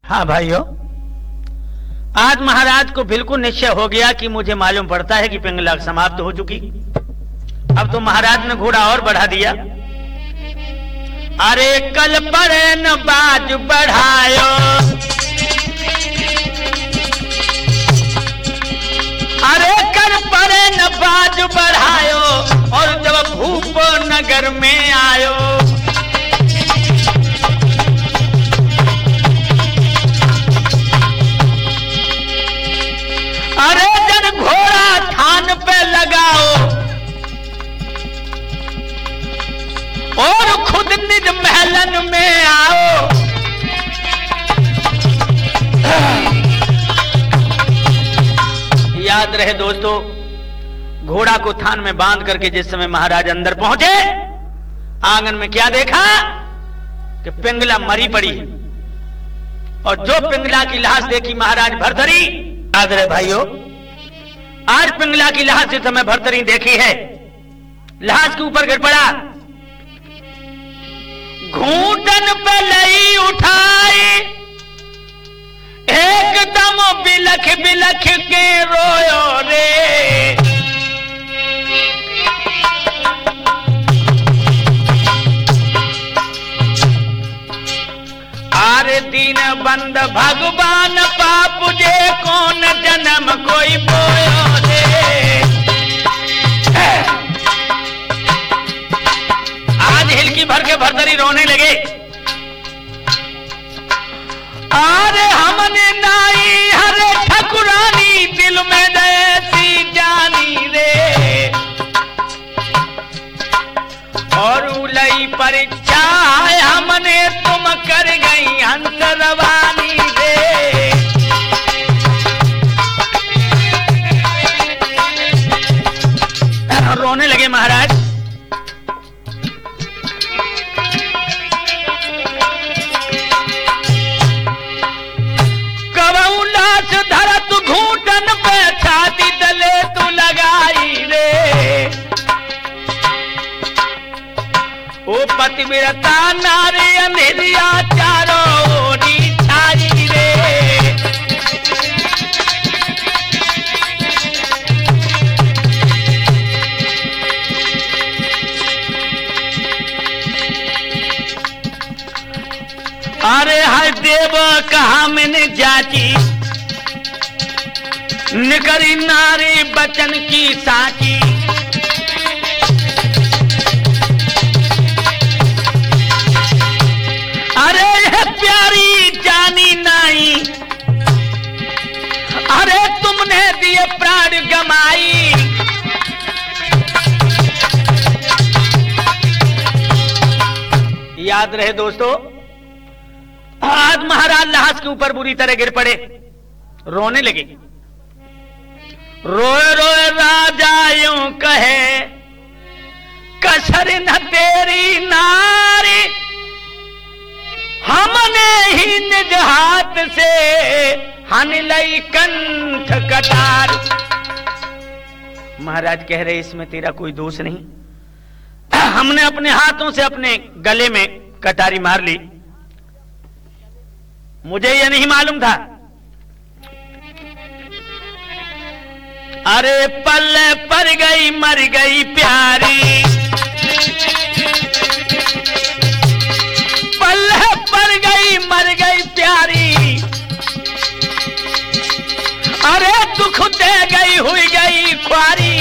हाँ भाइयों, आज महाराज को बिल्कुल निश्चय हो गया कि मुझे मालूम पड़ता है कि पिंगला समाप्त हो चुकी। अब तो महाराज ने घोड़ा और बढ़ा दिया। अरे कल पर न बाज बढ़ायो, अरे कल पर न बाज बढ़ायो, और जब भूप नगर में आयो, अरे जन घोड़ा थान पे लगाओ और खुद निज महलन में आओ। याद रहे दोस्तों, घोड़ा को थान में बांध करके जिस समय महाराज अंदर पहुंचे, आंगन में क्या देखा कि पिंगला मरी पड़ी है। और जो पिंगला की लाश देखी महाराज भरथरी, याद रहे भाइयों, आज पिंगला की लाश जिस समय भरथरी देखी है, लाश के ऊपर गिर पड़ा, घूंटन पे लई उठाई, एकदम बिलख बिलख के रोयो रे। आरे दीन बंद भगवान पाप जे कौन जन्म कोई बोयो रे। आज हिलकी भर के भरथरी रोने लगे। अरे हमने नाई हरे ठकुरानी, दिल में जैसी जानी रे, और उलई परीक्षा हमने तुम कर गई हंस रवानी रे। रोने लगे महाराज। कबूलास धरत घूंटन पे छाती दले तू लगाई रे, ओ पतिव्रता नारी अंधेरिया चारों ओरी छाई रे। अरे हर देव कहा मैंने जाची, निकरी नारी बचन की साची। अरे यह प्यारी जानी नाई, अरे तुमने दिए प्राण गमाई। याद रहे दोस्तों, आज महाराज लाश के ऊपर बुरी तरह गिर पड़े, रोने लगे। रोए रोए राजा यूं कहे, कसर न तेरी नारी, हमने ही निज हाथ से हन लई कंठ कटार। महाराज कह रहे इसमें तेरा कोई दोष नहीं, हमने अपने हाथों से अपने गले में कटारी मार ली, मुझे यह नहीं मालूम था। अरे पल्ले पर गई मर गई प्यारी, पल्ले पर गई मर गई प्यारी, अरे दुख दे गई हुई गई ख्वारी।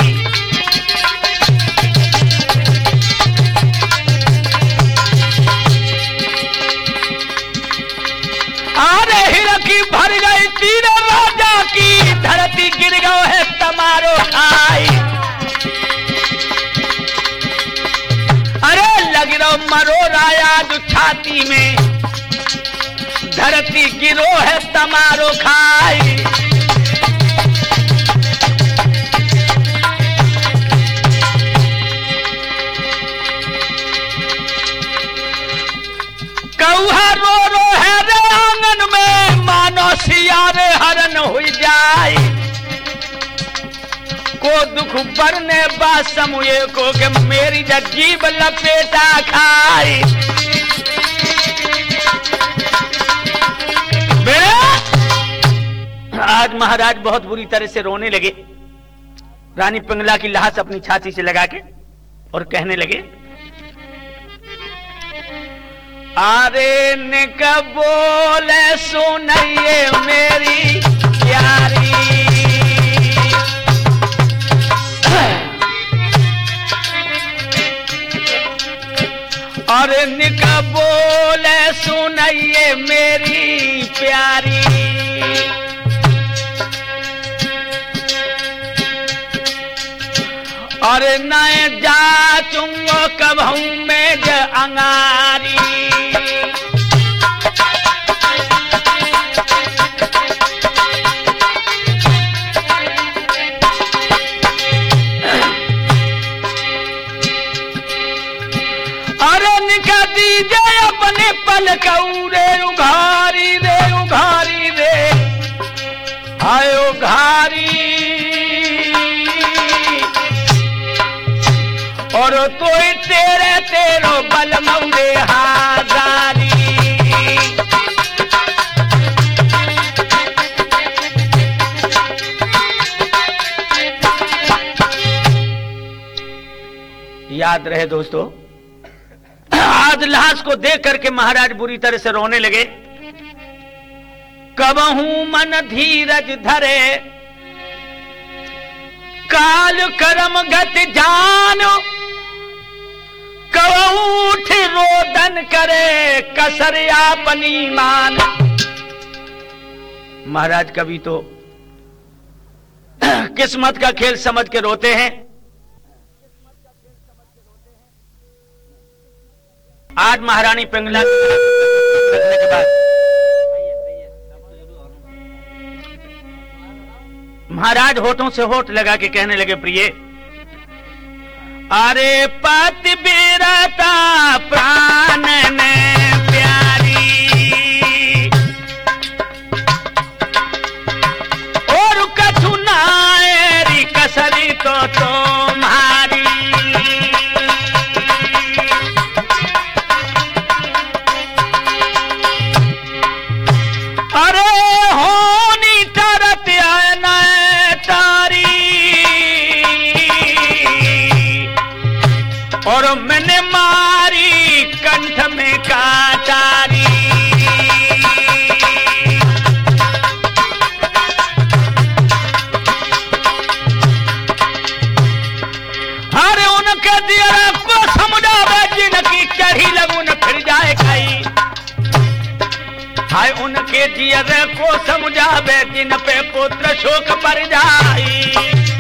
अरे हिरकी भर गई तीर राजा की, धरती गिर गयो है तमारो खाई। अरे लग रहो मरो राया जो छाती में, धरती गिरो है तमारो खाई। कौहा रो रो है रे आंगन में, मानो सियारे हरन हुई जाए। को दुख बरने बा समूहे को के मेरी जीभ लपेटा खाई। मेरे आज महाराज बहुत बुरी तरह से रोने लगे। रानी पिंगला की लाश अपनी छाती से लगा के और कहने लगे, अरे निक बोले सुनिए मेरी प्यारी, अरे निक बोले सुनिए मेरी प्यारी, अरे न जाचूंगा कबहू में ज अंगारी, अरे निका दीजिए अपने पलकऊ रे उघारी रे उघारी रे, हाय उघारी, और तो तेरे तेरो बल मौरे हाजारी, याद रहे दोस्तों, आज लाश को देख करके महाराज बुरी तरह से रोने लगे। कबहू मन धीरज धरे, काल कर्म गति जानो, कऊठ रोदन करे कसर अपनी मान। महाराज कभी तो किस्मत का खेल समझ के रोते हैं। आज महारानी पिंगला के बाद महाराज होठों से होठ लगा के कहने लगे, प्रिय, अरे पति बिरता प्राण ने प्यारी, और कछु नारी कसरी तो तुम्हारी, अरे होनी तरत तारी, और मैंने मारी कंठ में काटारी, अरे उनके दिया को समझावे जिनकी चढ़ी लगुन फिर जाए खाई, हाय उनके जियर को समझावे जिन पे पुत्र शोक पर जाई,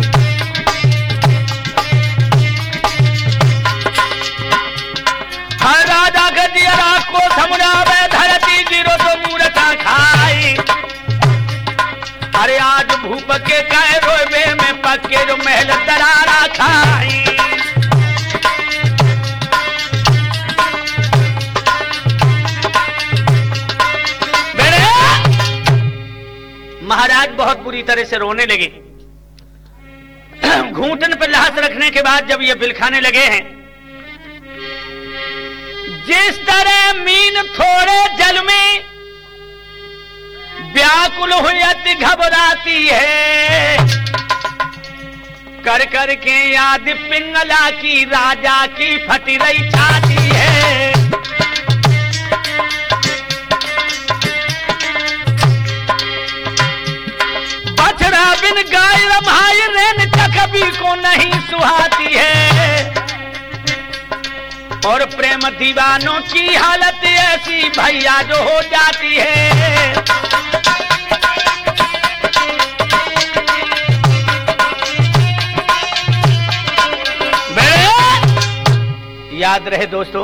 हर राजा के दियरा को समझावे धरती गिरो तो मूर्ता खाई, अरे आज भूप के कह रोवे में पक्के जो महल दरारा खाई, महाराज बहुत बुरी तरह से रोने लगे। घूंटन पर लाश रखने के बाद जब ये बिलखाने लगे हैं, जिस तरह मीन थोड़े जल में व्याकुल हुई घबराती है, कर कर के याद पिंगला की राजा की फटी रही छाती है, बछड़ा बिन गाय रमाई रेन कभी को नहीं सुहाती है, और प्रेम दीवानों की हालत ऐसी भैया जो हो जाती है, याद रहे दोस्तों,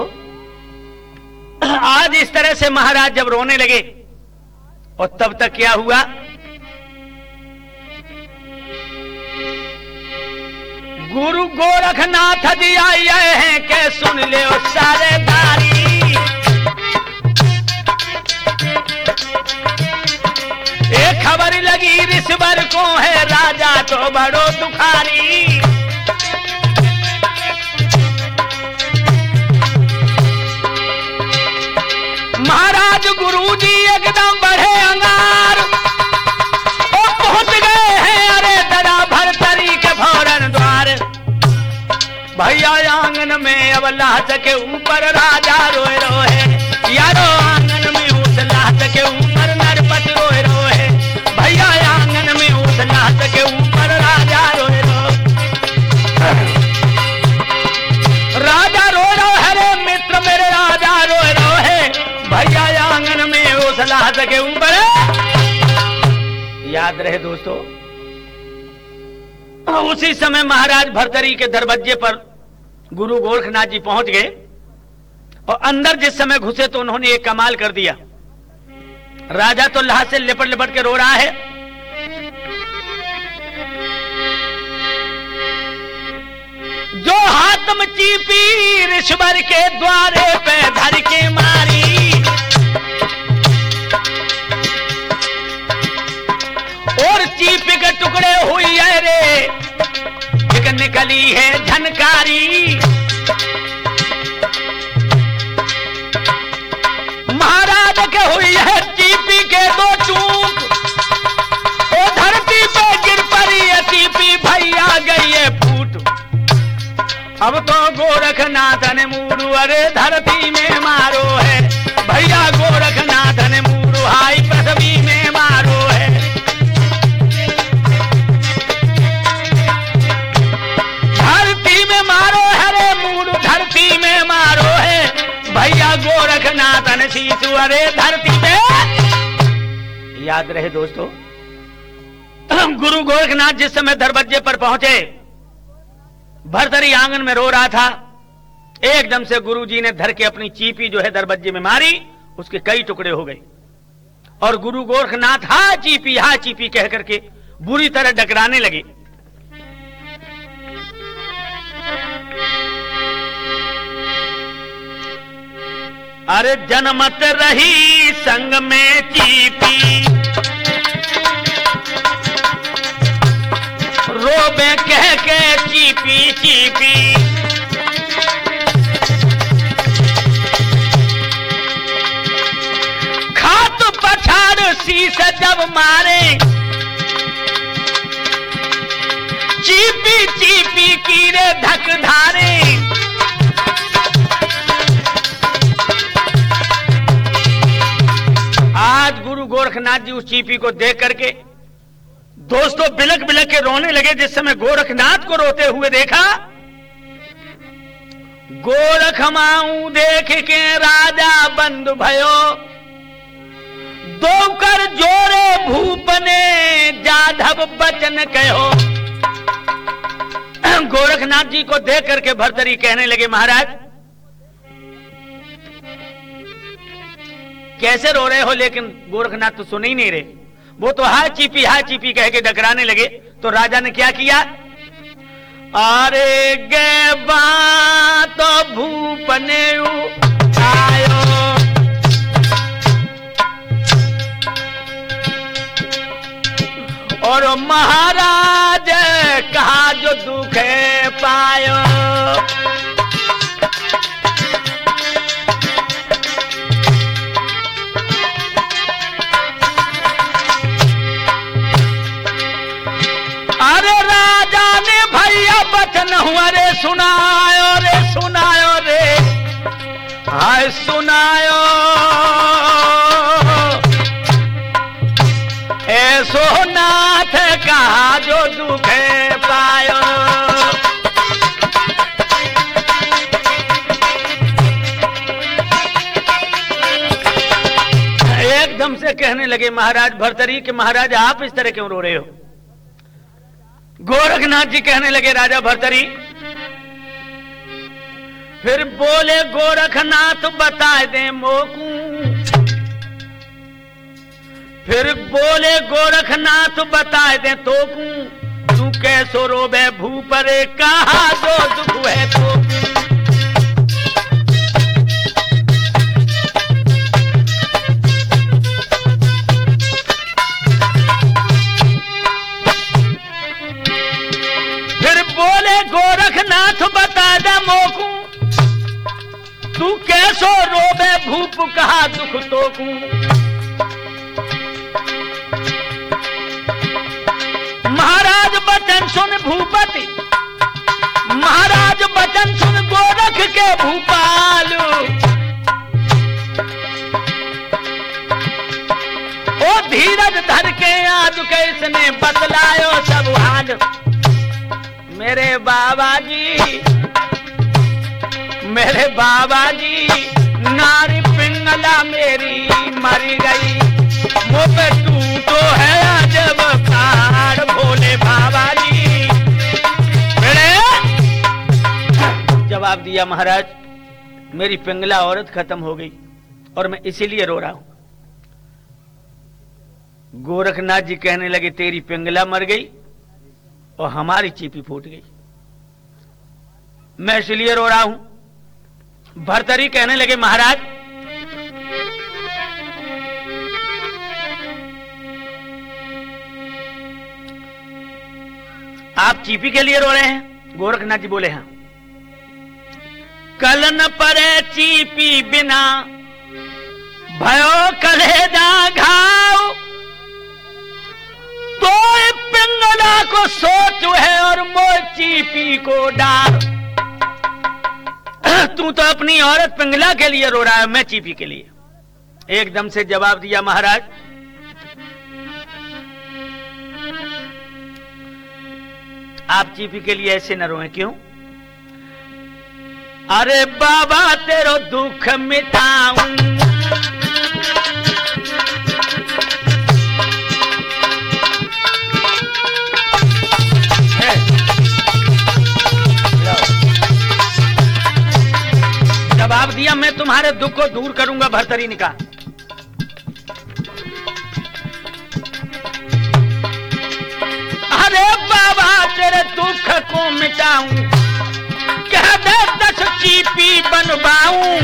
आज इस तरह से महाराज जब रोने लगे, और तब तक क्या हुआ, गुरु गोरखनाथ जी आए हैं के सुन ले सारे दारी, एक खबर लगी ऋषवर को है राजा तो बड़ो दुखारी, महाराज गुरु जी एकदम बढ़े अंगार, और जब लात के ऊपर राजा रोए रोए, यारो आंगन में उस लात के ऊपर नरपति रोए रोए, भैया आंगन में उस लात के ऊपर राजा रोए रोए। राजा रो रो है रे मित्र मेरे, राजा रोए रो है, भैया आंगन में उस लात के ऊपर। याद रहे दोस्तों, उसी समय महाराज भर्तरी के दरवाजे पर गुरु गोरखनाथ जी पहुंच गए और अंदर जिस समय घुसे तो उन्होंने एक कमाल कर दिया। राजा तो लाह से लिपट लिपट के रो रहा है, जो हाथम चीपी ऋषवर के द्वारे पे धर के मारी, और चीपी के टुकड़े हुई है रे, एक निकली है झनकारी। महाराज के हुई है चीपी के दो चूक, ओ धरती पे गिर पड़ी है चीपी, भैया गई है फूट। अब तो गोरखनाथ ने मूरू अरे धरती में मारो है, भैया गोरखनाथ ने मूरू हाई पृथ्वी में मारो है। मारो है रे मूड धरती में मारो है, भैया गोरखनाथ ने शीशु अरे धरती पे। याद रहे दोस्तों, गुरु गोरखनाथ जिस समय दरवाजे पर पहुंचे, भर्तरी आंगन में रो रहा था। एकदम से गुरु जी ने धर के अपनी चीपी जो है दरवाजे में मारी, उसके कई टुकड़े हो गए और गुरु गोरखनाथ हा चीपी कह करके बुरी तरह डकराने लगे। अरे जनमत रही संग में चीपी, रोबे कह के चीपी चीपी। खात पछाड़ शीश जब मारे, चीपी चीपी कीरे धक धारे। आज गुरु गोरखनाथ जी उस चीपी को देख करके दोस्तों बिलक बिलक के रोने लगे। जिस समय गोरखनाथ को रोते हुए देखा, गोरख माऊ देख के राजा बंद भयो, दो कर जोरे भूपने जाधव बचन कहो। गोरखनाथ जी को देख करके भर्तरी कहने लगे, महाराज कैसे रो रहे हो? लेकिन गोरखनाथ तो सुन ही नहीं रहे, वो तो हाय चीपी कह के डकराने लगे। तो राजा ने क्या किया, अरे गे बात भूपने आयो, और महाराज कहा जो दुख पायो। अरे राजा ने भैया बचन हुआ रे सुनायो रे, हाय सुनायो। ऐसो नाथ कहा जो दुख पायो। एकदम से कहने लगे महाराज भर्तरी के, महाराज आप इस तरह क्यों रो रहे हो? गोरखनाथ जी कहने लगे, राजा भर्तरी फिर बोले, गोरखनाथ बता दे मोकू। फिर बोले गोरखनाथ बता दे तोकू, तू कैसो रोबे भूपरे कहा जो दुख है तो। बोले गोरखनाथ बता दे मोकू, तू कैसो रोबे भूप कहा दुख तोकू। महाराज बचन सुन भूपति, महाराज बचन सुन गोरख के भूपाल ओ धीरज धर के आज कैसने बतलायो सब हाल। मेरे बाबा जी नारी पिंगला मेरी मरी गई, मुँह पे टूटो है जब कार भोले बाबा जी। जवाब दिया महाराज, मेरी पिंगला औरत खत्म हो गई और मैं इसीलिए रो रहा हूं। गोरखनाथ जी कहने लगे तेरी पिंगला मर गई और हमारी चीपी फूट गई, मैं इसलिए रो रहा हूं। भर्तरी कहने लगे महाराज आप चीपी के लिए रो रहे हैं? गोरखनाथ जी बोले हाँ। कल न परे चीपी बिना भयो कलेजा घाव, तो पिंगला को सोच है और मोह चीपी को डार। तू तो अपनी औरत पिंगला के लिए रो रहा है, मैं चीपी के लिए। एकदम से जवाब दिया महाराज, आप चीपी के लिए ऐसे न रोएं, क्यों? अरे बाबा तेरो दुख मिटाऊं, जवाब दिया मैं तुम्हारे दुख को दूर करूंगा। भर्तरी ने कहा अरे बाबा तेरे दुख को मिटाऊं, कह दे 10 चीपी बनवाऊं।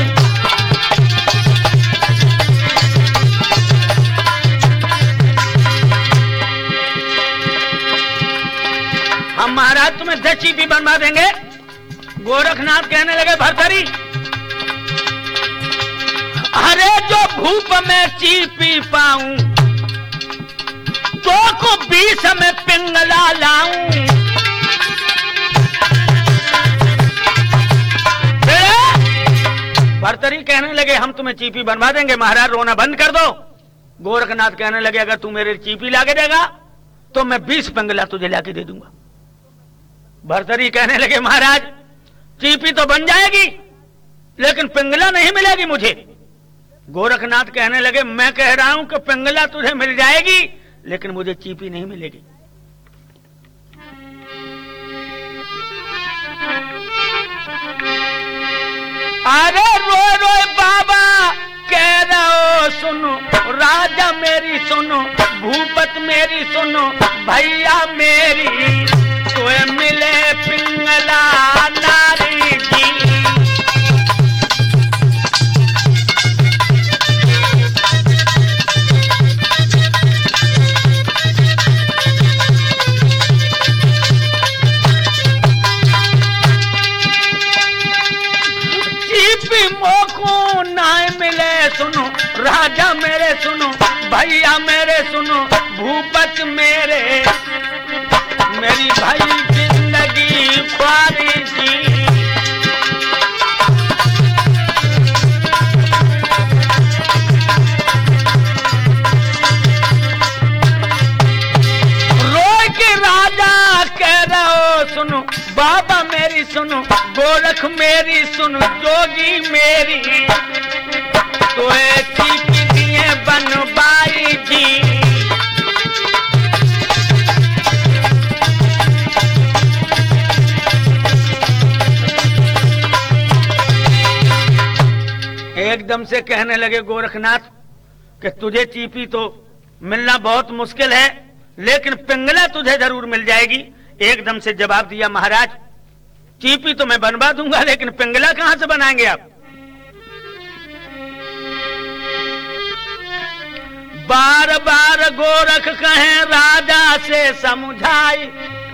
हम महाराज तुम्हें 10 चीपी बनवा देंगे। गोरखनाथ कहने लगे भर्तरी अरे जो भूप में चीपी पाऊं तो को 20 में पिंगला लाऊं। भर्तरी कहने लगे हम तुम्हें चीपी बनवा देंगे, महाराज रोना बंद कर दो। गोरखनाथ कहने लगे अगर तू मेरे चीपी लाके देगा तो मैं 20 पिंगला तुझे लाके दे दूंगा। भर्तरी कहने लगे महाराज चीपी तो बन जाएगी लेकिन पिंगला नहीं मिलेगी मुझे। गोरखनाथ कहने लगे मैं कह रहा हूं कि पिंगला तुझे मिल जाएगी लेकिन मुझे चीपी नहीं मिलेगी। अरे रोए रोए बाबा कह रहो सुनो, राजा मेरी सुनो, भूपत मेरी सुनो, भैया मेरी तोए मिले पिंगला नारी जी। मोको ना मिले सुनो, राजा मेरे सुनो, भैया मेरे सुनो, भूपत मेरे मेरी भाई जिंदगी ख्वारी जी। रोए के राजा कह रहो सुनो, बाबा मेरी सुनो, गोरख मेरी सुनो, जोगी मेरी तो चीपी दिए बनवाई जी। एकदम से कहने लगे गोरखनाथ कि तुझे चीपी तो मिलना बहुत मुश्किल है लेकिन पिंगला तुझे जरूर मिल जाएगी। एकदम से जवाब दिया महाराज चीपी तो मैं बनवा दूंगा लेकिन पिंगला कहां से बनाएंगे आप? बार बार गोरख कहें राजा से समझाई,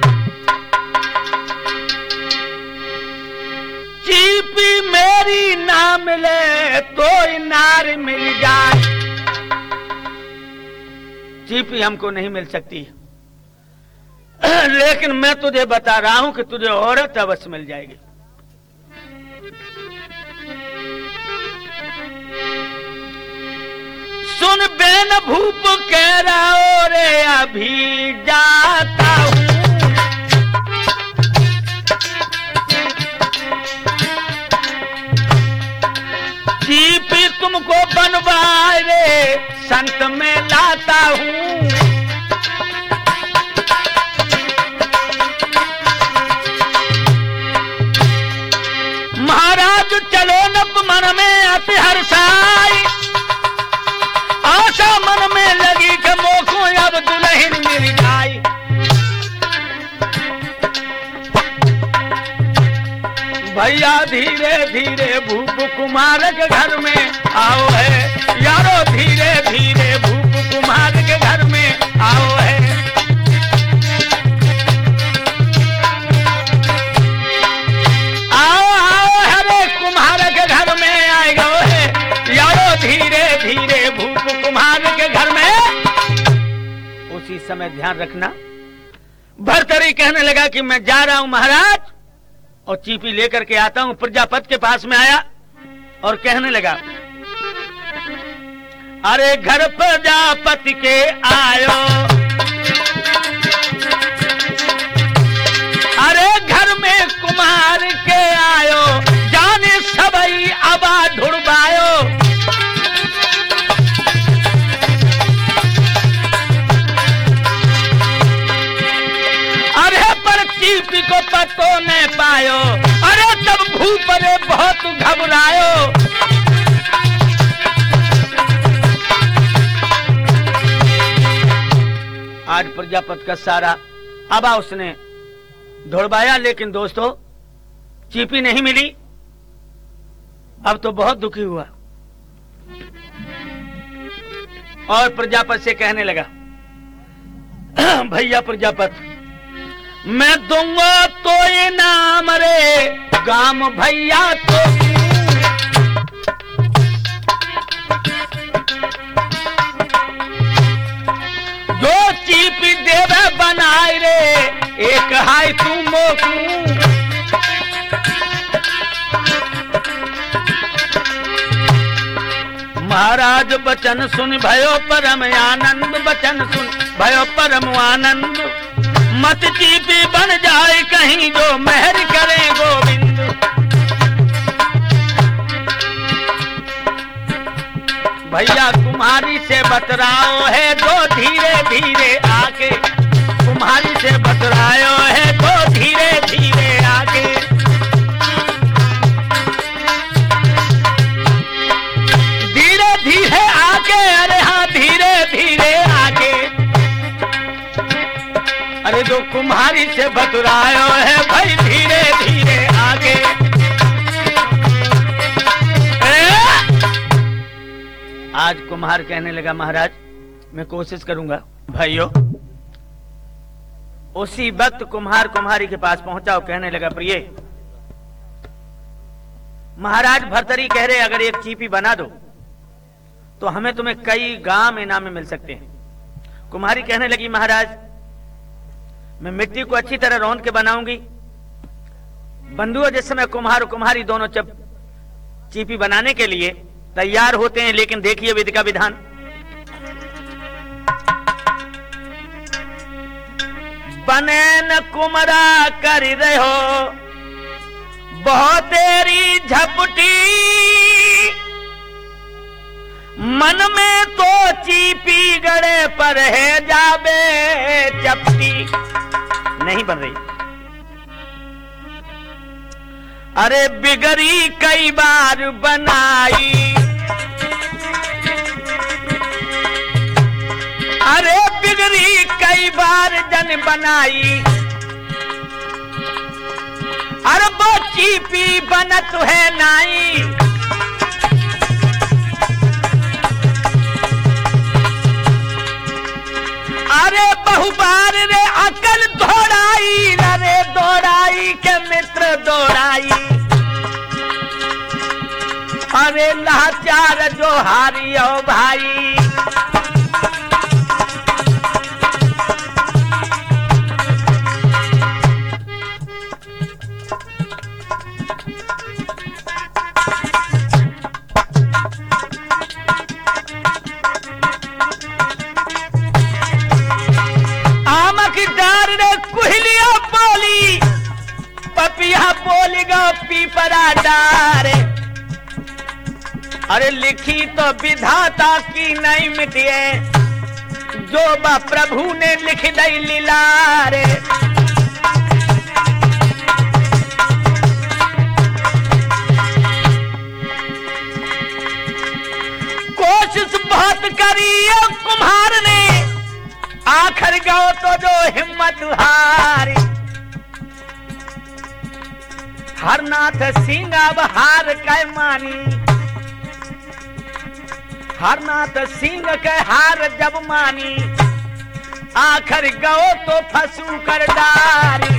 चीपी मेरी ना मिले तो नार मिल जाए। चीपी हमको नहीं मिल सकती लेकिन मैं तुझे बता रहा हूं कि तुझे औरत अवश्य मिल जाएगी। सुन बेन भूप कह रहा रे अभी जाता हूं। चीपी तुमको बनवाए रे संत में लाता हूं। महाराज चलो नब मन में अति हर्षाई, आशा मन में लगी कि मोको अब दुल्हन मिल जाए। भैया धीरे धीरे भूप कुमार के घर में आओ है, यारो धीरे धीरे भूप कुमार के घर में आओ है। आओ आओ हरे कुम्हार के घर में आए गो है, यारो धीरे धीरे भूप कुम्हार के घर में। उसी समय ध्यान रखना, भर्तरी कहने लगा कि मैं जा रहा हूं महाराज, और चीपी लेकर के आता हूं। प्रजापति के पास में आया और कहने लगा, अरे घर प्रजापति के आयो, अरे घर में कुमार के आयो, जाने सबई आबा ढुड़बायो। अरे पर चीपी को पतो न पायो, अरे तब भूप रे बहुत घबरायो। आज प्रजापति का सारा आबा उसने ढुड़बाया, लेकिन दोस्तों चीपी नहीं मिली। अब तो बहुत दुखी हुआ और प्रजापति से कहने लगा, भैया प्रजापति मैं दूंगा तो इनाम रे गाम भैया तो। जो चीपी देवे बनाए रे एक हाय तू मोकू। महाराज बचन सुन भयो परम आनंद, बचन सुन भयो परम आनंद। मत चीपी बन जाए कहीं जो मेहर करे गोविंद। भैया कुम्हारी से बतराओ है जो धीरे धीरे आके, कुम्हारी से बतरायो है तो धीरे धीरे आके। धीरे धीरे आके, अरे हाँ धीरे धीरे आके। अरे जो कुम्हारी से बतरायो है भाई धीरे धीरे आगे। आज कुम्हार कहने लगा, महाराज मैं कोशिश करूंगा। भाइयों उसी वक्त कुम्हार कुम्हारी के पास पहुंचा और कहने लगा, प्रिय महाराज भर्तरी कह रहे अगर एक चीपी बना दो तो हमें तुम्हें कई गांव इनाम में मिल सकते हैं। कुम्हारी कहने लगी, महाराज मैं मिट्टी को अच्छी तरह रौंद के बनाऊंगी। बंधुओं जिस समय कुम्हार और कुम्हारी दोनों जब चीपी बनाने के लिए तैयार होते हैं, लेकिन देखिए विधि का विधान। बने न कुमरा कर रहे हो बहुत तेरी झपटी, मन में तो चीपी गड़े पर है जाबे चपटी। नहीं बन रही। अरे बिगड़ी कई बार बनाई, अरे बिगड़ी कई बार जन बनाई। अरे वो चीपी बनत है नाई। अरे बहुबार रे अकल दौड़ाई, रे दौड़ाई के मित्र दौड़ाई। अरे लाचार जो हारी हो भाई। गोपिया बोल गो पीपरा डारे, अरे लिखी तो विधाता की नहीं मिटिए, जो बा प्रभु ने लिख दई लीलारे। कोशिश बहुत करी कुम्हार ने, आखिर गो तो जो हिम्मत हारी। हरनाथ सिंह अब हार कै मानी, हरनाथ सिंह के हार जब मानी, आखिर गो तो फंसू कर डारी।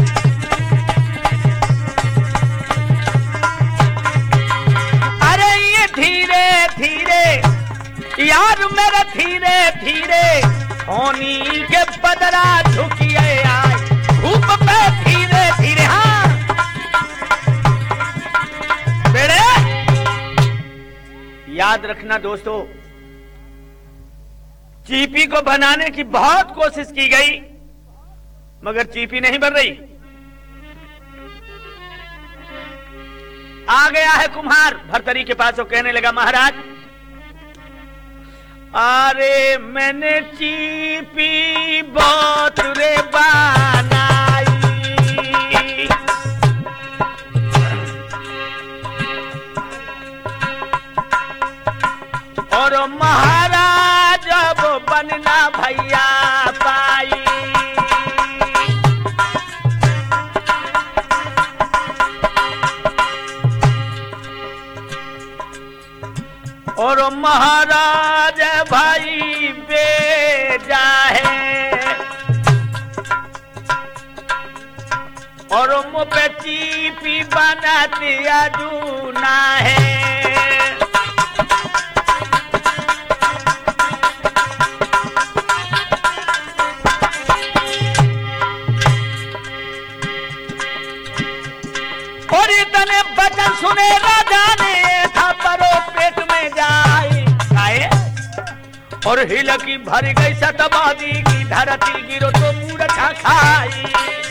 अरे ये धीरे धीरे यार मेरा धीरे धीरे होनी के बदला झुकिए आए, धूप पे धीरे धीरे। हाँ बेड़े याद रखना दोस्तों, चीपी को बनाने की बहुत कोशिश की गई मगर चीपी नहीं बन रही। आ गया है कुम्हार भरतरी के पास, वो कहने लगा महाराज अरे मैंने चीपी बहुत रे बनाई, और महाराज अब बनना भैया पाई। और महाराज भाई बेजा है, और मुँह पे चीपी बनाती अजूना है। और इतने वचन सुने राजा ने, था परो पेट में जाए आए, और हिल की भर गई सतबादी की धरती, गिरो तो मूर्छा खाई।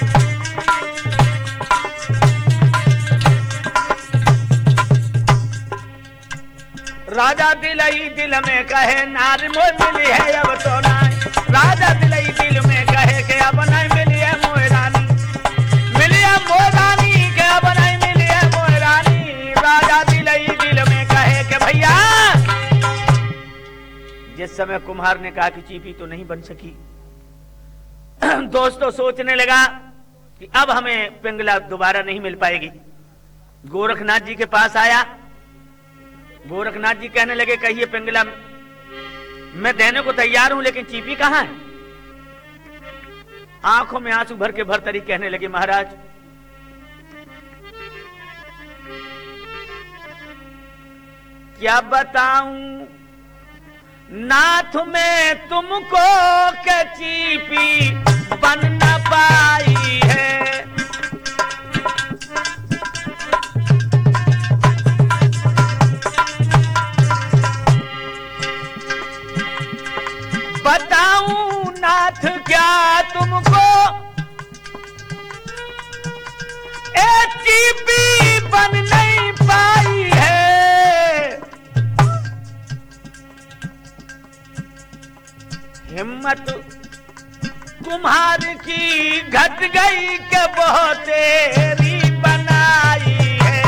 राजा दिलई दिल में कहे नारी मोर मिली है अब तो नहीं, राजा दिलई दिल में कहे कि अब नहीं मिली है मोर रानी, मिली है मोर रानी के अब नहीं मिली है मोर रानी। राजा दिलई दिल में कहे कि भैया, जिस समय कुम्हार ने कहा कि चीपी तो नहीं बन सकी, दोस्तों सोचने लगा कि अब हमें पिंगला दोबारा नहीं मिल पाएगी। गोरखनाथ जी के पास आया, गोरखनाथ जी कहने लगे कहिए पिंगला मैं देने को तैयार हूं, लेकिन चीपी कहां है? आंखों में आंसू भर के भरतरी कहने लगे महाराज क्या बताऊं नाथ में तुमको के चीपी बन न पाई है। बताऊं नाथ क्या तुमको ए चीपी बन नहीं पाई है। हिम्मत कुम्हार की घट गई के बहुत तेरी बनाई है।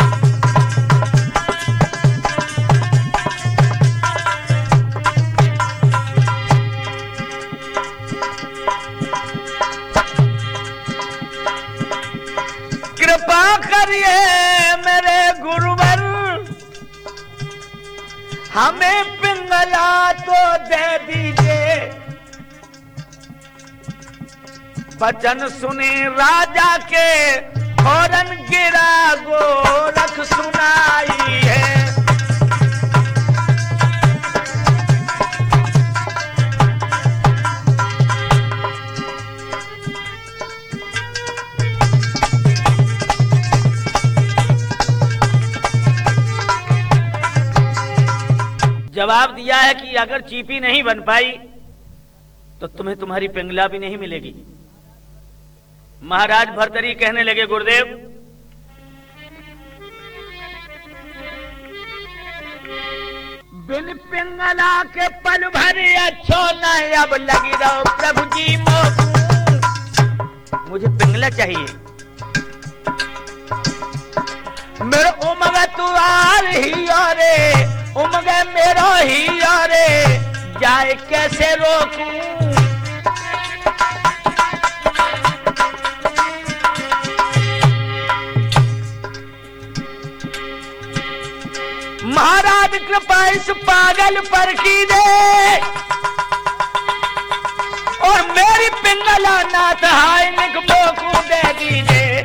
कृपा करिए मेरे गुरुवर हमें पिंगला तो दे दीजिए। वचन सुने राजा के फौरन गिरा गोरख सुनाई है। जवाब दिया है कि अगर चीपी नहीं बन पाई तो तुम्हें तुम्हारी पिंगला भी नहीं मिलेगी। महाराज भर्तरी कहने लगे, गुरुदेव बिन पिंगला के पल भरे अच्छो नहीं, अब लगी रहो प्रभु जी मोकू, मुझे पिंगला चाहिए। मेरे उमग तू आ रही रे, उमग मेरो ही रे, जाए कैसे रोकूं। महाराज कृपा इस पागल पर की दे, और मेरी पिंगला नाथ हाय निकबो को दे दीजिए।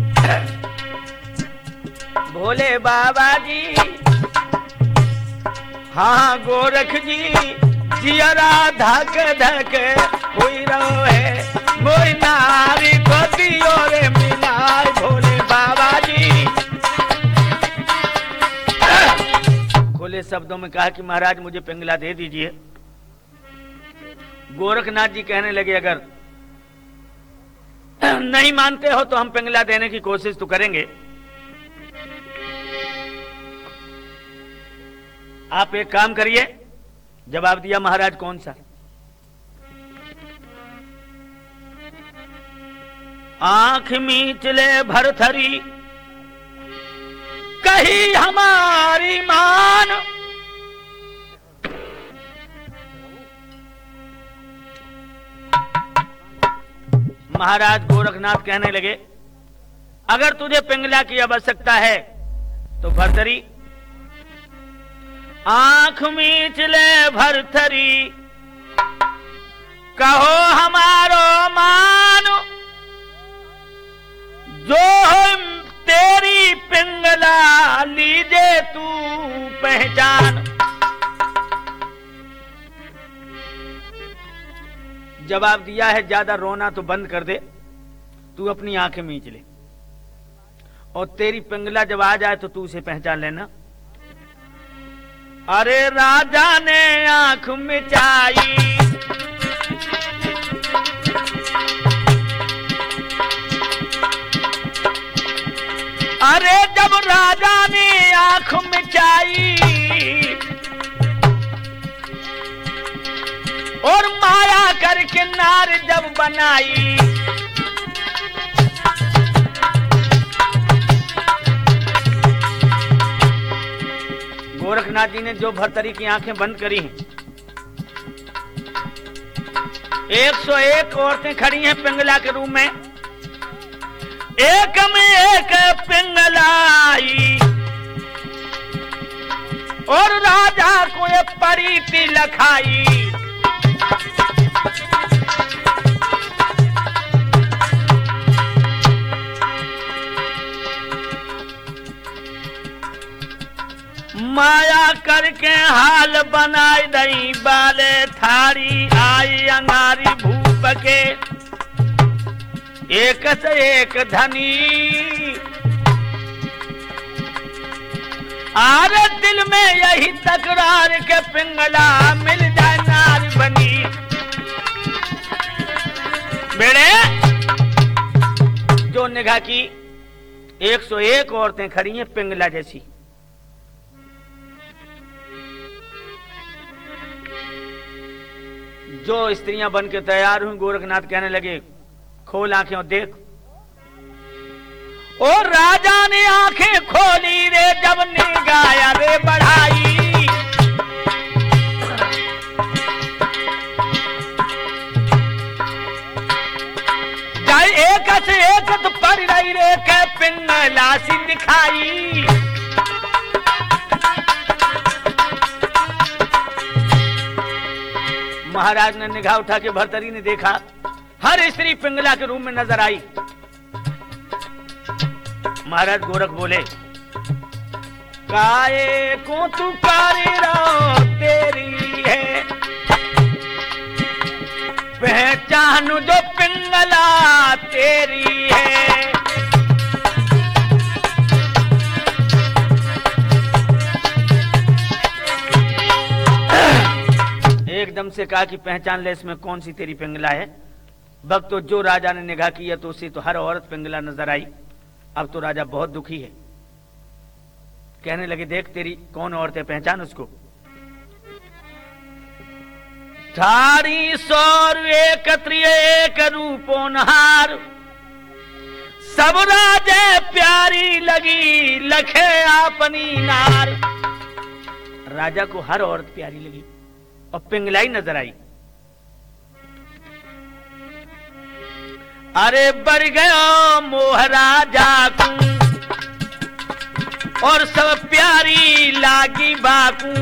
भोले बाबा जी, हाँ गोरख जी, जियरा धक धक हुई रहो है, मोई नारी को दियो रे मिलाए। भोले बाबा जी खुले शब्दों में कहा कि महाराज मुझे पिंगला दे दीजिए। गोरखनाथ जी कहने लगे, अगर नहीं मानते हो तो हम पिंगला देने की कोशिश तो करेंगे। आप एक काम करिए। जवाब दिया महाराज, कौन सा? आंख मीचले भरथरी कही हमारी मान, महाराज गोरखनाथ कहने लगे, अगर तुझे पिंगला की आवश्यकता है तो भरथरी आंख मीचले भरथरी कहो हमारो मान, जो तेरी पिंगला लीजे तू पहचान। जवाब दिया है, ज्यादा रोना तो बंद कर दे, तू अपनी आंखें मींच ले, और तेरी पिंगला जब आ जाए तो तू उसे पहचान लेना। अरे राजा ने आंख मिचाई, अरे जब राजा ने आंख मिचाई, और माया करके नार जब बनाई, गोरखनाथ जी ने जो भरतरी की आंखें बंद करी हैं, 101 औरतें खड़ी हैं पिंगला के रूप में, एक में एक पिंगलाई, और राजा को ये परी तिलक खाई। माया करके हाल बनाई दई, बाले थारी आई अंगारी भूप के, एक से एक धनी, आरे दिल में यही तकरार के पिंगला मिल जाए नारी बनी। बेड़े जो निगाह की 101 औरतें खड़ी हैं पिंगला जैसी, जो स्त्रियां बन के तैयार हुई, गोरखनाथ कहने लगे, खोल आंखें और देख। और राजा ने आंखें खोली रे, जब निगाह रे बढ़ाई, जाए एक से एक तो पड़ रही रे के पिंगला सी दिखाई। महाराज ने निगाह उठा के भरतरी ने देखा, हर स्त्री पिंगला के रूप में नजर आई। महाराज गोरख बोले, काये को तू कारी रो तेरी है, पहचानू जो पिंगला तेरी है। एकदम से कहा कि पहचान ले इसमें कौन सी तेरी पिंगला है। वक्त तो जो राजा ने निगाह किया तो उसे तो हर औरत पिंगला नजर आई। अब तो राजा बहुत दुखी है। कहने लगे, देख तेरी कौन औरत है, पहचान उसको। थारी सौर एकत्रिय एक रूपोनहार, सब राजे प्यारी लगी लखे अपनी नार। राजा को हर औरत प्यारी लगी और पिंगलाई नजर आई। अरे बढ़ गयो मोह राजा को और सब प्यारी लागी बाकू।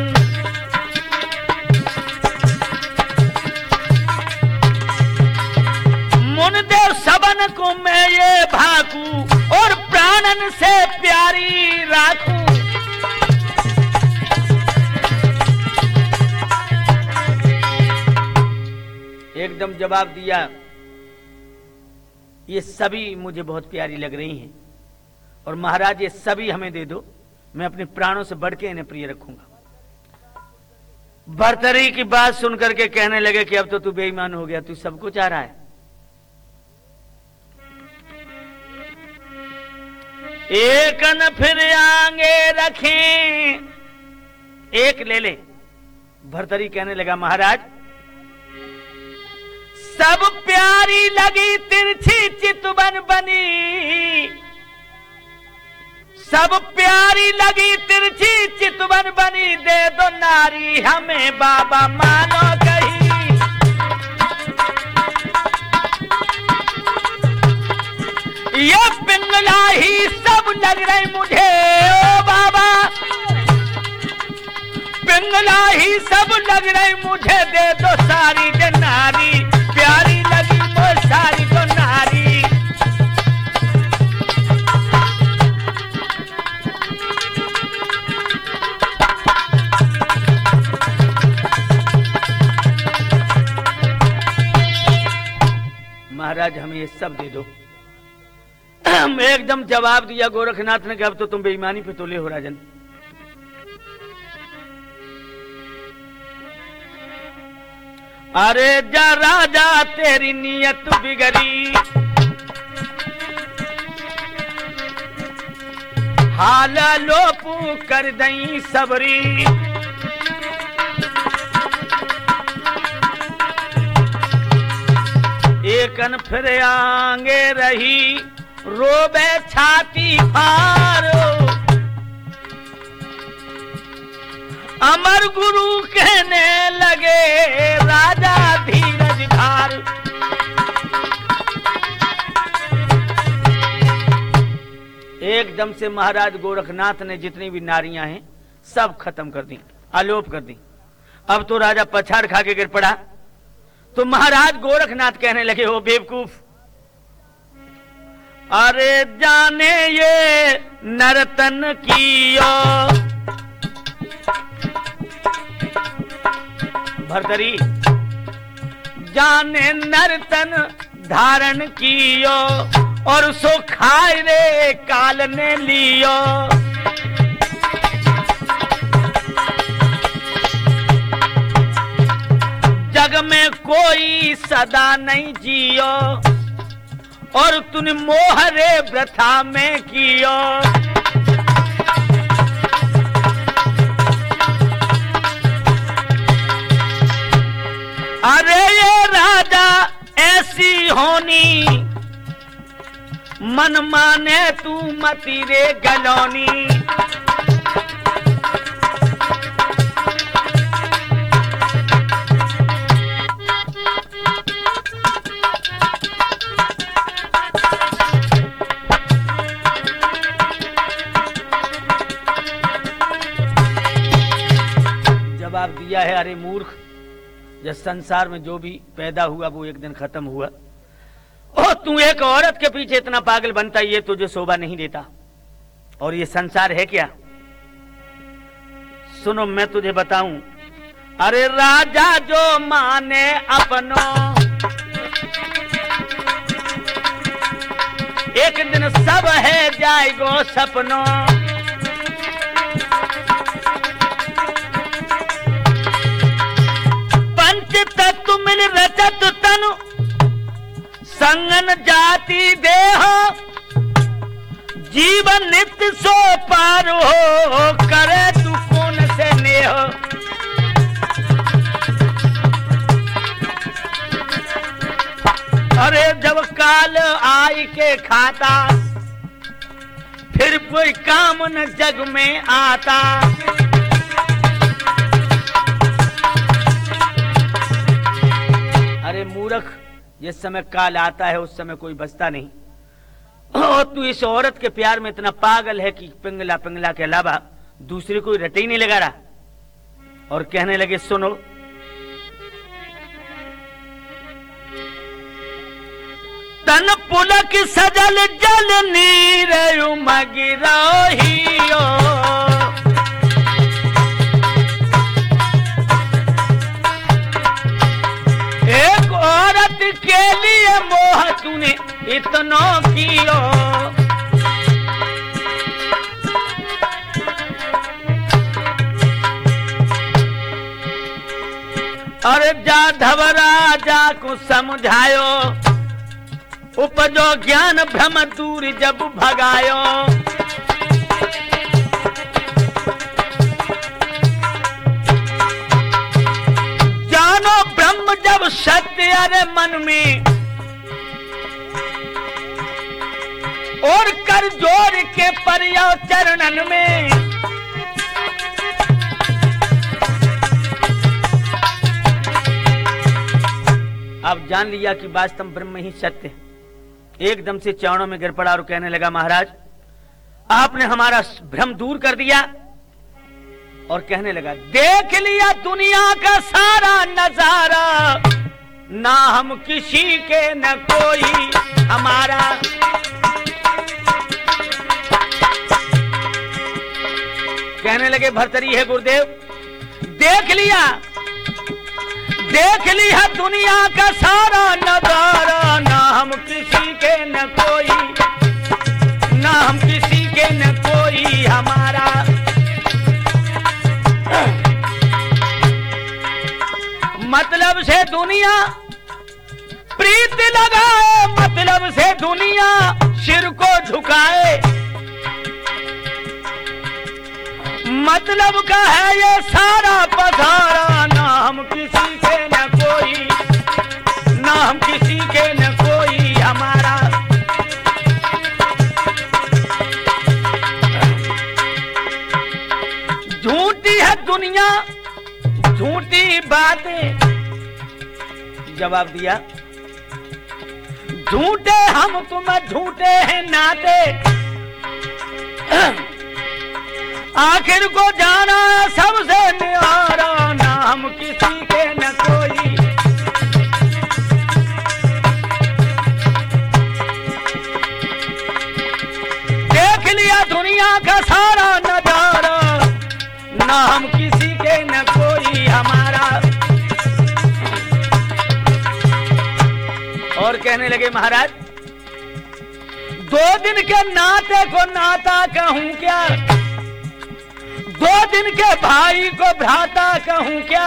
मुनदेव सबन को मैं ये भाकू और प्राणन से प्यारी राखू। एकदम जवाब दिया, ये सभी मुझे बहुत प्यारी लग रही हैं और महाराज ये सभी हमें दे दो, मैं अपने प्राणों से बढ़ के इन्हें प्रिय रखूंगा। भर्तरी की बात सुनकर के कहने लगे कि अब तो तू बेईमान हो गया, तू सबको चाह रहा है। एक न फिर आगे रखें, एक ले ले। भर्तरी कहने लगा, महाराज सब प्यारी लगी तिरछी चितवन बनी, सब प्यारी लगी तिरछी चितवन बनी, दे दो नारी हमें बाबा मानो कहीं। ये पिंगला ही सब लग रही मुझे ओ बाबा, पिंगला ही सब लग रही मुझे, दे दो सारी दे नारी प्यारी लगी तो सारी तो नारी। महाराज हमें ये सब दे दो। एकदम जवाब दिया गोरखनाथ ने कि अब तो तुम बेईमानी पे तुले हो राजन। अरे जा राजा तेरी नीयत बिगड़ी, हाल लोपू कर दई सबरी। एकन फिर आगे रही रोबे छाती फारो, अमर गुरु कहने लगे राजा धीरज धार। एकदम से महाराज गोरखनाथ ने जितनी भी नारियां हैं सब खत्म कर दी, आलोप कर दी। अब तो राजा पछाड़ खा के गिर पड़ा। तो महाराज गोरखनाथ कहने लगे, हो बेवकूफ, अरे जाने ये नर्तन कियो। भर्तरी जाने नर्तन धारण कियो और सो खाए रे काल ने लियो। जग में कोई सदा नहीं जियो और तूने मोह रे वृथा में कियो। अरे ये राजा ऐसी होनी, मन माने तू मती रे गलौनी। जवाब दिया है, अरे मूर्ख, जब संसार में जो भी पैदा हुआ वो एक दिन खत्म हुआ। ओ तू एक औरत के पीछे इतना पागल बनता, ये तुझे शोभा नहीं देता। और ये संसार है क्या? सुनो मैं तुझे बताऊं। अरे राजा जो माने अपनो, एक दिन सब है जाएगो सपनो। पंच तत्व मिल रचत तनु, कंगन जाति देह जीवन नित्य सो पार हो, करे तू कौन से नेह। अरे जब काल आई के खाता, फिर कोई काम न जग में आता। अरे मूर्ख, जिस समय काल आता है उस समय कोई बचता नहीं। और तू इस औरत के प्यार में इतना पागल है कि पिंगला पिंगला के अलावा दूसरे कोई रटे ही नहीं लगा रहा। और कहने लगे सुनो, तन पुलक सजल जल नीर उमगिराहियो। एक औरत के लिए मोह तूने इतना कियो। अरे जाधव राजा को समझायो, उपजो ज्ञान भ्रम दूर जब भगायो। जानो ब्रह्म जब सत्य अरे मन में, और कर जोर के परियो चरणन में। अब जान लिया कि वास्तव ब्रह्म ही सत्य है। एकदम से चरणों में गिर पड़ा और कहने लगा महाराज आपने हमारा भ्रम दूर कर दिया। और कहने लगा देख लिया दुनिया का सारा नजारा, ना हम किसी के न कोई हमारा। कहने लगे भर्तरी है गुरुदेव, देख लिया दुनिया का सारा नजारा, ना हम किसी के न कोई, ना हम किसी के न कोई हमारा। मतलब से दुनिया प्रीत लगाए, मतलब से दुनिया सिर को झुकाए। मतलब का है ये सारा पधारा, ना हम किसी के न कोई, ना हम किसी के न कोई हमारा। झूठी है दुनिया, झूठी बातें। जवाब दिया झूठे हम तुम झूठे हैं नाते। आखिर को जाना सबसे न्यारा, ना हम किसी के न कोई। देख लिया दुनिया का सारा नजारा, ना हम किसी के न कोई हमारा। और कहने लगे महाराज 2 दिन के नाते को नाता कहूं क्या, 2 दिन के भाई को भ्राता कहूं क्या।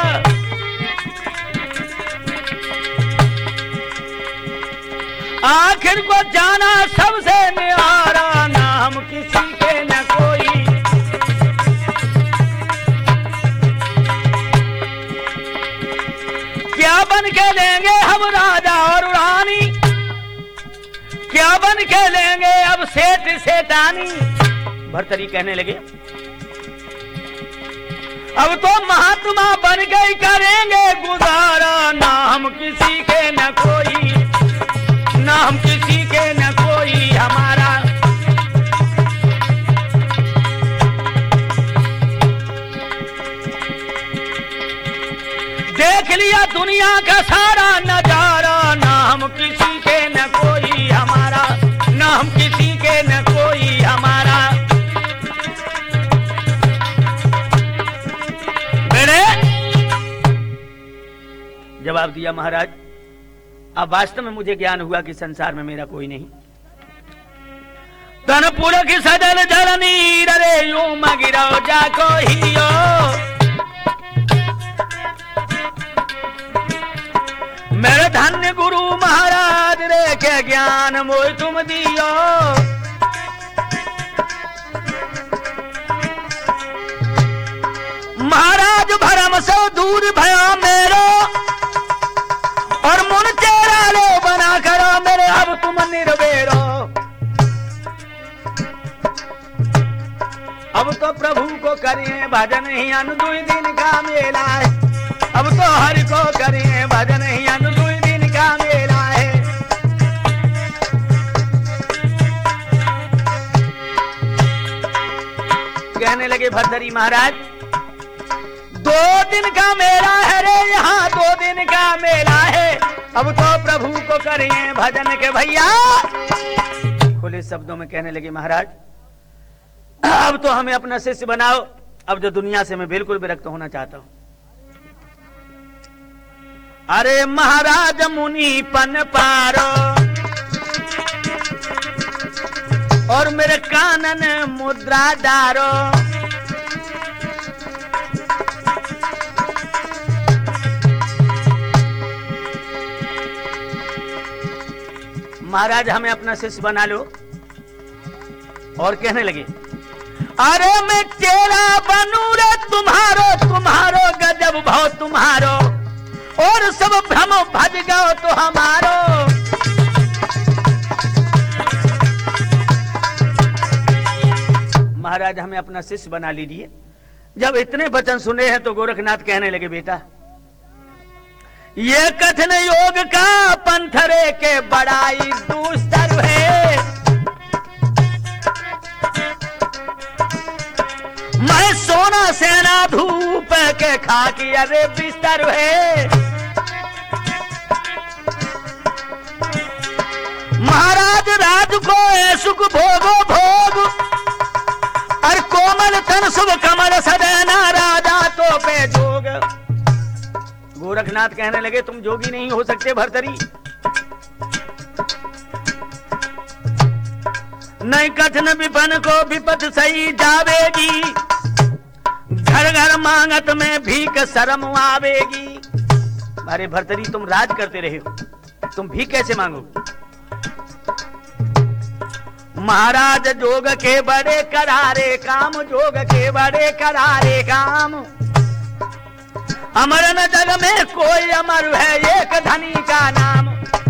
आखिर को जाना सबसे न्यारा, ना हम किसी के न कोई। क्या बन के लेंगे हम राजा और रानी, क्या बन के लेंगे अब सेठ सेठानी। भर्तरी कहने लगे अब तो महात्मा बन गई करेंगे गुजारा, ना हम किसी के न कोई, ना हम किसी के न कोई हमारा। देख लिया दुनिया का सारा नजारा, ना हम किसी के न कोई हमारा, ना हम किसी के न कोई हमारा। जवाब दिया महाराज अब वास्तव में मुझे ज्ञान हुआ कि संसार में मेरा कोई नहीं। तन पुलक सजल जल नीर रे यूं मगिरो जाको हियो। मेरे धन्य गुरु महाराज रे के ज्ञान मोय तुम दियो। महाराज भरम सो दूर भयो मेरो, और मुन चेहरा लो बना करो मेरे, अब तुम निर्वेरो। अब तो प्रभु को करिए भजन ही अनु 2 दिन का मेला है, अब तो हरि को करिए भजन ही अनु 2 दिन का मेला है। कहने लगे भरतरी महाराज 2 दिन का मेला है रे, यहाँ 2 दिन का मेला है, अब तो प्रभु को करिए भजन के भैया। खुले शब्दों में कहने लगे महाराज अब तो हमें अपना शिष्य बनाओ, अब जो दुनिया से मैं बिल्कुल विरक्त होना चाहता हूं। अरे महाराज मुनि पन पारो, और मेरे कानन मुद्रा डारो। महाराज हमें अपना शिष्य बना लो। और कहने लगे अरे मैं चेला बनूं रे तुम्हारो, तुम्हारो गजब भाव तुम्हारो, और सब भ्रम भज गओ तो हमारो। महाराज हमें अपना शिष्य बना लीजिए। जब इतने वचन सुने हैं तो गोरखनाथ कहने लगे बेटा ये कथन योग का पंथरे के बड़ाई दुस्तर है। मैं सोना सेना धूप के खाकी अरे बिस्तर है। महाराज राज को सुख भोगो भोग, और कोमल तन शुभ कमल सदैना राजा तो पे जोग। गोरखनाथ कहने लगे तुम जोगी नहीं हो सकते भरतरी, नहीं कथन विपन को विपत सही जावेगी, घर घर मांगत में भीख शर्म आवेगी। अरे भरतरी तुम राज करते रहे हो, तुम भीख कैसे मांगो? महाराज जोग के बड़े करारे काम, जोग के बड़े करारे काम, अमर न जग में कोई अमर है एक धनी का नाम।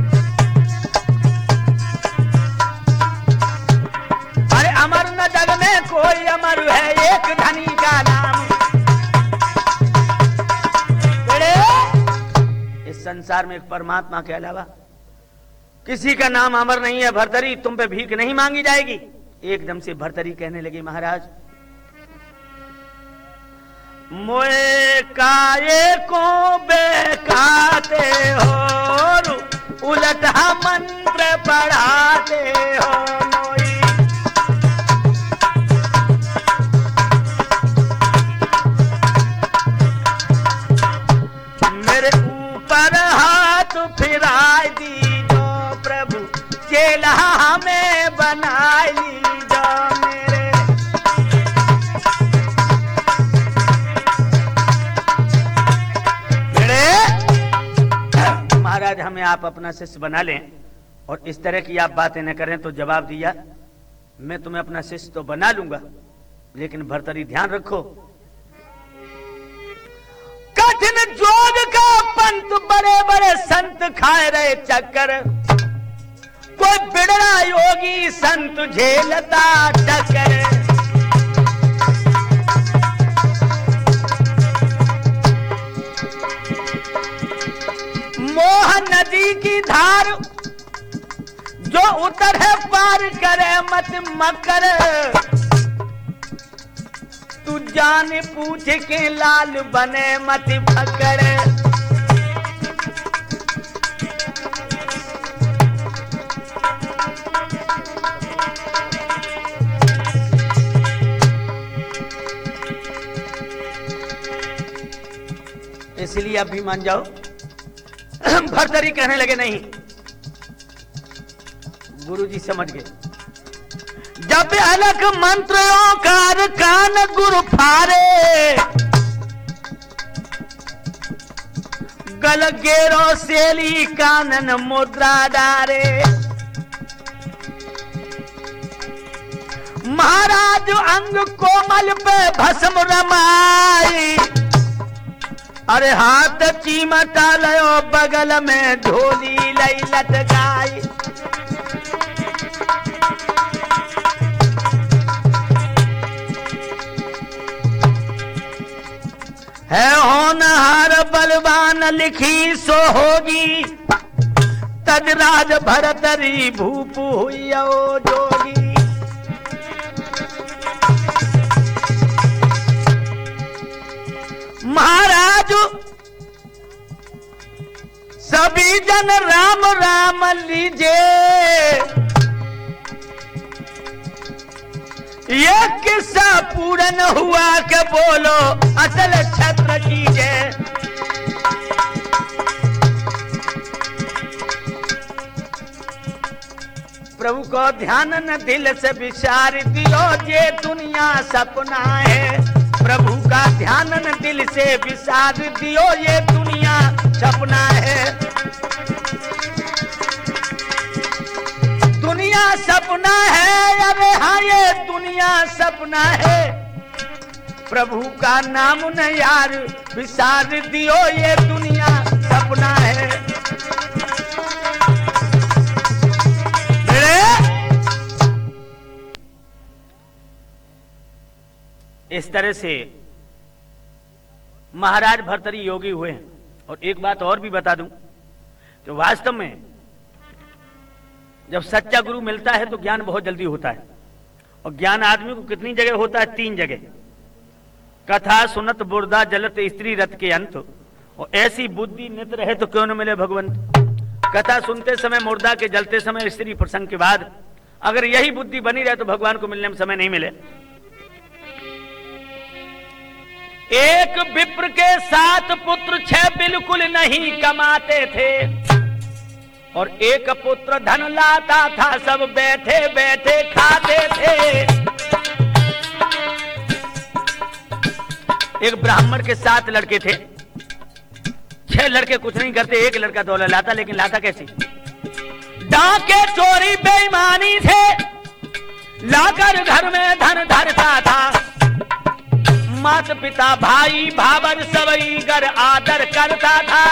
अरे अमर न जग में कोई अमर है एक धनी का नाम। इस संसार में एक परमात्मा के अलावा किसी का नाम अमर नहीं है। भरतरी तुम पे भीख नहीं मांगी जाएगी। एकदम से भरतरी कहने लगी महाराज मोए काये को बेकाते हो, उलटा मंत्र पढ़ाते हो मोई। मेरे ऊपर हाथ फिराई दीजो प्रभु, चेला हमें बनाई लीजो मेरे। महाराज हमें आप अपना शिष्य बना लें और इस तरह की आप बातें न करें। तो जवाब दिया मैं तुम्हें अपना शिष्य तो बना लूंगा, लेकिन भरतरी ध्यान रखो कठिन जोग का पंथ बड़े बड़े संत खाए रहे चक्कर, कोई बिगड़ा योगी संत झेलता टक्कर। मोह नदी की धार जो उतर है पार करे मत मकर, तू जान पूछ के लाल बने मत फकर। इसलिए आप भी मान जाओ। भरतरी कहने लगे नहीं, गुरुजी समझ गए। जब अलग मंत्रों कार कान गुरु फारे, गल गेरो सेली कानन मुद्रा डारे। महाराज अंग कोमल पे भस्म रमाई, अरे हाथ चीमटा लयो बगल में झोली लई लटकाई। है होनहार बलवान लिखी सो होगी, तजराज भरतरी भूप हुई जोगी। महाराज सभी जन राम राम लीजे, ये किस्सा पूर्ण हुआ के बोलो असल छत्र कीजिए। प्रभु को ध्यान न दिल से विचार दियो, ये दुनिया सपना है। प्रभु का ध्यान न दिल से विचार दियो, ये दुनिया सपना है। दुनिया सपना है, अरे हाँ ये दुनिया सपना है। प्रभु का नाम न यार विसार दियो, ये दुनिया सपना है। इस तरह से महाराज भर्तरी योगी हुए हैं। और एक बात और भी बता दूं कि वास्तव में जब सच्चा गुरु मिलता है तो ज्ञान बहुत जल्दी होता है। और ज्ञान आदमी को कितनी जगह होता है? 3 जगह। कथा सुनत बुर्दा जलत स्त्री रथ के अंत, और ऐसी बुद्धि नित रहे तो क्यों न मिले भगवंत। कथा सुनते समय, मुर्दा के जलते समय, स्त्री प्रसंग के बाद अगर यही बुद्धि बनी रहे तो भगवान को मिलने में समय नहीं मिले। एक विप्र के 7 पुत्र 6 बिल्कुल नहीं कमाते थे, और एक पुत्र धन लाता था, सब बैठे बैठे खाते थे। एक ब्राह्मण के 7 लड़के थे, 6 लड़के कुछ नहीं करते, एक लड़का दौलत लाता, लेकिन लाता कैसे? डाके चोरी बेईमानी से लाकर घर में धन धरता था। मात पिता भाई भावर सबई घर आदर करता था।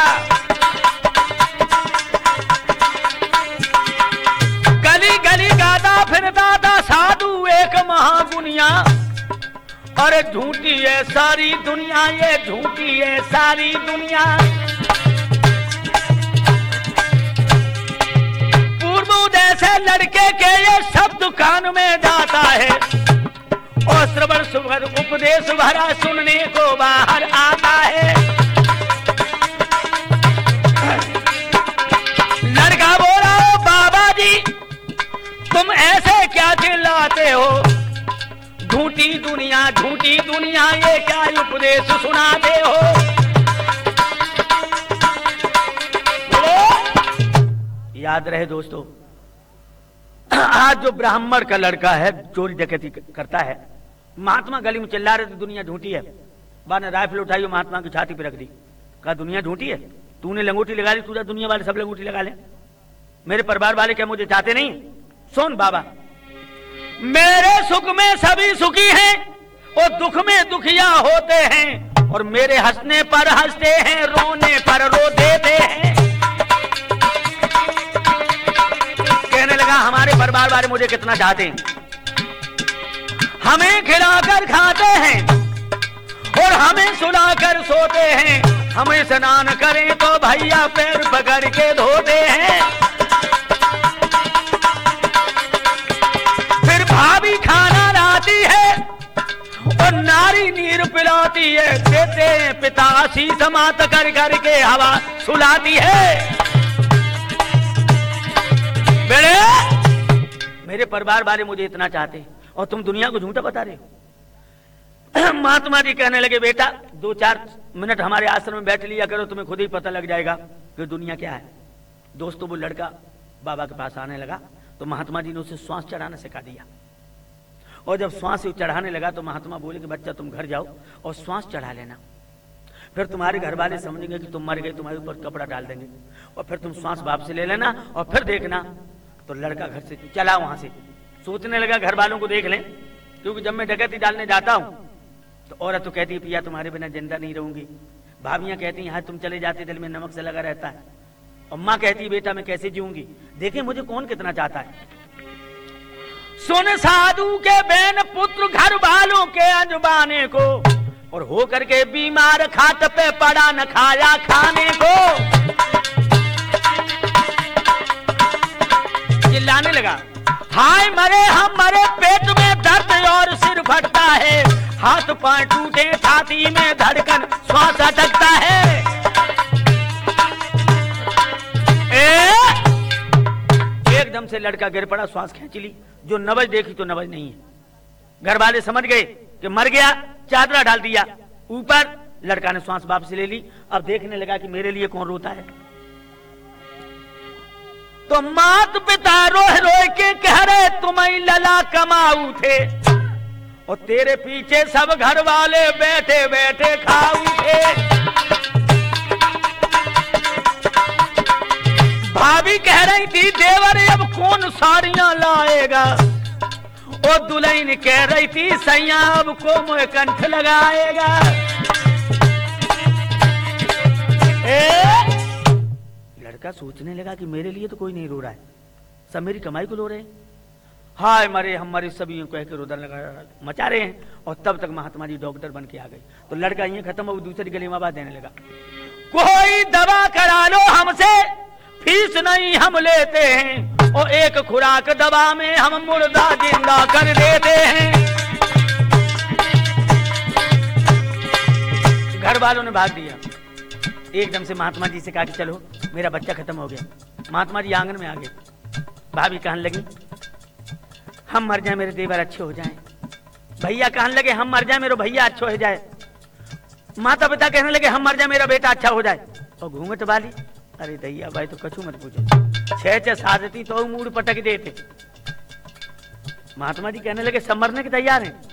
गली गली गाता फिरता था साधु एक महागुनिया। अरे झूठी है सारी दुनिया, ये झूठी है सारी दुनिया। पूर्व जैसे लड़के के ये सब दुकान में जाता है, और श्रवण सुभर उपदेश भरा सुनने को बाहर आता है। लड़का बोला, बाबा जी तुम ऐसे क्या चिल्लाते हो? झूठी दुनिया, झूठी दुनिया, ये क्या उपदेश सुनाते हो? याद रहे दोस्तों, आज जो ब्राह्मण का लड़का है चोरी डकैती करता है, महात्मा गली में चिल्ला रहे थे दुनिया झूठी है। बाद में राइफल उठाई महात्मा की छाती पे रख दी, कहा दुनिया झूठी है, तूने लंगोटी लगा ली, तुझे दुनिया वाले सब लंगोटी लगा ले, मेरे परिवार वाले क्या मुझे चाहते नहीं? सुन बाबा, मेरे सुख में सभी सुखी हैं और दुख में दुखिया होते हैं, और मेरे हंसने पर हंसते हैं, रोने पर रो देते हैं। कहने लगा हमारे परिवार वाले मुझे कितना चाहते हैं, हमें खिलाकर खाते हैं और हमें सुलाकर सोते हैं, हमें स्नान करें तो भैया पैर पकड़ के धोते हैं। फिर भाभी खाना लाती है और नारी नीर पिलाती है, देते हैं पिता शीश मात कर करके हवा सुलाती है। बेड़े मेरे परिवार वाले मुझे इतना चाहते हैं और तुम दुनिया को झूठा बता रहे हो। महात्मा जी कहने लगे बेटा 2-4 मिनट हमारे आश्रम में बैठ लिया करो, तुम्हें खुद ही पता लग जाएगा कि दुनिया क्या है। दोस्तों वो लड़का बाबा के पास आने लगा तो महात्मा जी ने उसे श्वास चढ़ाना सिखा दिया, और जब श्वास चढ़ाने लगा तो महात्मा बोले कि बच्चा तुम घर जाओ और श्वास चढ़ा लेना, फिर तुम्हारे घर वाले समझेंगे कि तुम मर गए, तुम्हारे ऊपर कपड़ा डाल देंगे, और फिर तुम श्वास वापस ले लेना और फिर देखना। तो लड़का घर से चला, वहां से सोचने लगा घर वालों को देख लें, क्योंकि जब मैं डकैती डालने जाता हूं तो औरत तो कहती है पिया तुम्हारे बिना जिंदा नहीं रहूंगी, भाभियां कहती हैं तुम चले जाते दिल में नमक से लगा रहता है, और मां कहती बेटा मैं कैसे जीऊंगी, देखें मुझे कौन कितना चाहता है। सुन साधु के बहन पुत्र घर वालों के अजबाने को, और हो करके बीमार खाट पे पड़ा न खाया खाने को। चिल्लाने लगा हाय मरे हम मरे, पेट में दर्द और सिर फटता है, हाथ पांव टूटे छाती में धड़कन श्वास अटकता है। एकदम से लड़का गिर पड़ा, श्वास खींच ली, जो नबज देखी तो नबज नहीं है। घर वाले समझ गए कि मर गया, चादरा डाल दिया ऊपर, लड़का ने श्वास वापस ले ली। अब देखने लगा कि मेरे लिए कौन रोता है। तो मात पिता रोह रोए के कह रहे तुम्हें लला कमाऊ थे, और तेरे पीछे सब घर वाले बैठे बैठे खाऊ थे। भाभी कह रही थी देवर अब कौन साड़ियां लाएगा, और दुल्हन कह रही थी सैया अब को मुझे कंठ लगाएगा। लड़का सोचने लगा कि मेरे लिए तो कोई नहीं रो रहा है, सब मेरी कमाई को रो रहे हैं। हाय मरे हम मरे सभी कह के रोदन लगा मचा रहे हैं। और तब तक महात्मा जी डॉक्टर बन के आ गए। तो लड़का ये खत्म हो, दूसरी गली में आवाज देने लगा कोई दवा करा लो हमसे, फीस नहीं हम लेते हैं, और एक खुराक दवा में हम मुर्दा जिंदा कर देते हैं। घर वालों ने भाग दिया। एकदम से महात्मा जी से कहा कि चलो मेरा बच्चा खत्म हो गया। महात्मा जी आंगन में आ गए। भाभी कहने लगी हम मर जाए मेरे देवर अच्छे हो जाएं। भैया कहने लगे हम मर जाए मेरे भैया अच्छे हो जाए। माता पिता कहने लगे हम मर जाए मेरा बेटा अच्छा हो जाए। और घूंघट वाली अरे दैया भाई तो कछु मत पूछो, 6 साधती तो मूड पटक देते। महात्मा जी कहने लगे सब मरने के तैयार हैं।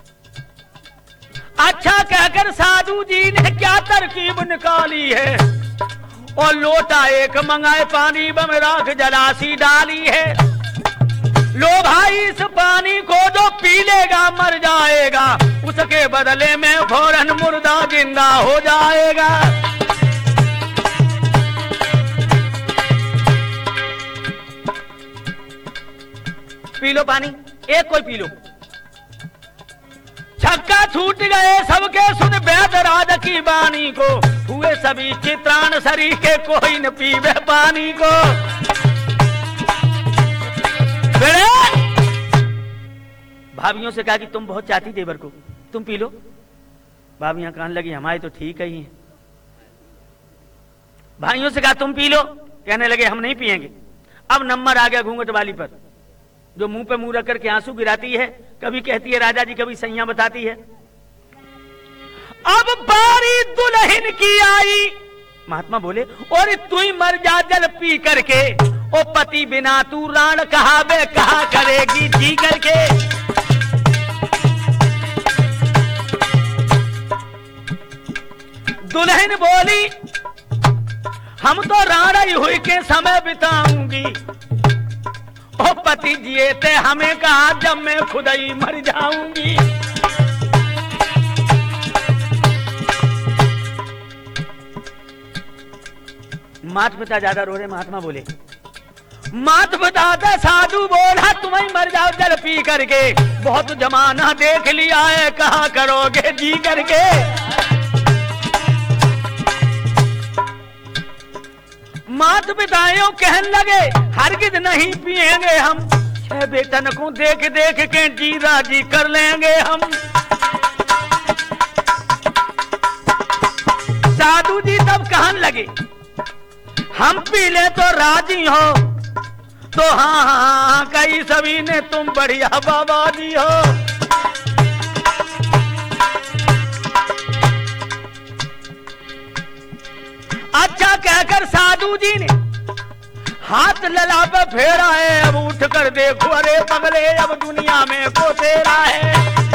अच्छा कहकर साधु जी ने क्या तरकीब निकाली है, और लोटा एक मंगाए पानी बम राख जलासी डाली है। लो भाई इस पानी को जो पी लेगा मर जाएगा, उसके बदले में फौरन मुर्दा जिंदा हो जाएगा। पी लो पानी, एक कोई पी लो। छक्का छूट गए सबके सुन वैद राज की बानी को, हुए सभी चित्रान शरीर के कोई न पीवे पानी को। भाभियों से कहा कि तुम बहुत चाहती देवर को, तुम पी लो। भाभियां कहने लगी हमारे तो ठीक ही है। भाइयों से कहा तुम पी लो, कहने लगे हम नहीं पिएंगे। अब नंबर आ गया घूंघट वाली पर, जो मुंह पे मुंह रख करके आंसू गिराती है, कभी कहती है राजा जी, कभी सैया बताती है। अब बारी दुल्हन की आई। महात्मा बोले और तू ही मर जा जल पी करके, ओ पति बिना तू राण कहा बे कहा करेगी जी करके। दुल्हन बोली हम तो राणी हुई के समय बिताऊंगी, ओ पति जिए थे हमें कहा जब मैं खुद ही मर जाऊंगी। माता पिता ज्यादा रो रहे। महात्मा बोले माता पिता साधु बोला तुम्हें मर जाओ जल पी करके, बहुत जमाना देख लिया है कहा करोगे जी करके। माता पिताओं कहने लगे हरगिज नहीं पिएंगे हम, छह बेटन को देख देख के जी राजी कर लेंगे हम। साधु जी तब कहने लगे हम पी ले तो राजी हो, तो हाँ हाँ कई सभी ने तुम बढ़िया बाबा जी हो। अच्छा कहकर साधु जी ने हाथ लला पे फेरा है, अब उठ कर देखो अरे पगले अब दुनिया में को तेरा है।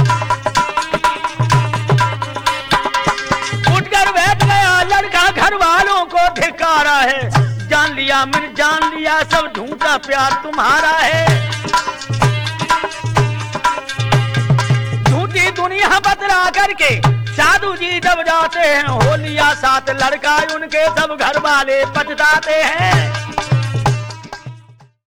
उठकर बैठ गया लड़का घर वालों को धिक्कारा है, जान लिया मैंने जान लिया सब झूठा प्यार तुम्हारा है। बतला करके साधु जी जब जाते हैं, होलिया साथ लड़का उनके सब घर वाले पछताते हैं।